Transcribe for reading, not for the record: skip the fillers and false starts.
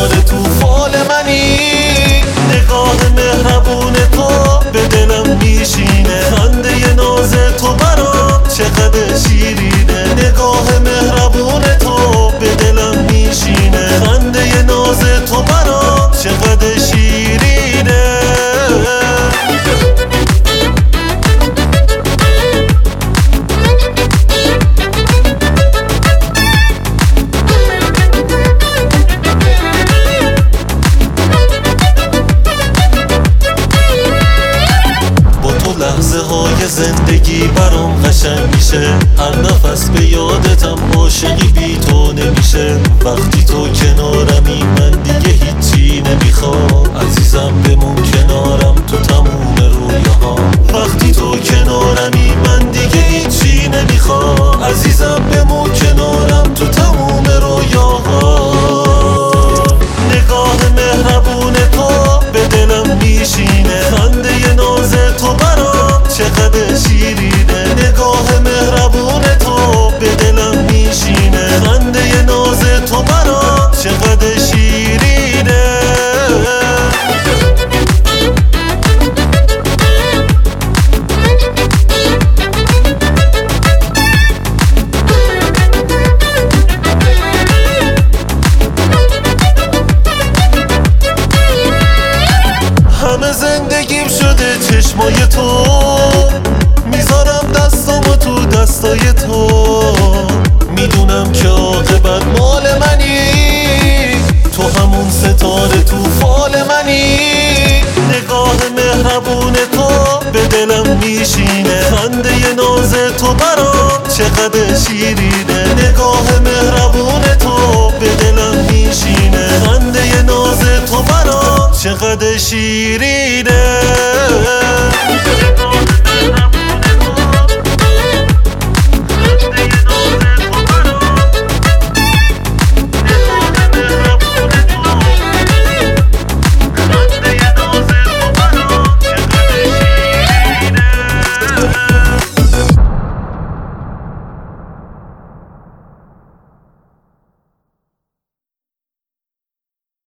ستاره تو فال منی. نگاه مهربون تو به دلم میشینه، خنده ناز تو برام چقدر شیرینه. نگاه مهربون تو به دلم میشینه، خنده ناز تو برام چقدر شیرینه. لحظه های زندگی برام قشنگ میشه، هر نفس به یادتم عاشقی بی تو نمیشه. وقتی تو کنارمی من دیگه هیچی نمیخوام، عزیزم بمون کنارم تو تموم رویاهام. وقتی تو کنارمی من دیگه هیچی نمیخوام، عزیزم بمون کنارم تو تموم رویاهام. نگاه مهربون تو به دلم میشینه، خنده ناز تو برام چقدر شیرینه. نگاه مهربون تو به دلم میشینه، خنده ناز تو برام چقدر شیرینه. همه زندگیم شده چشمای تو، میذارم دستامو تو دستای تو. میدونم که عاقبت مال منی، تو همون ستاره تو فال منی. نگاه مهربون تو به دلم میشینه، خنده ناز تو برام چقدر شیرینه. نگاه مهربون تو به دلم میشینه، خنده ناز تو برام چقدر شیرینه.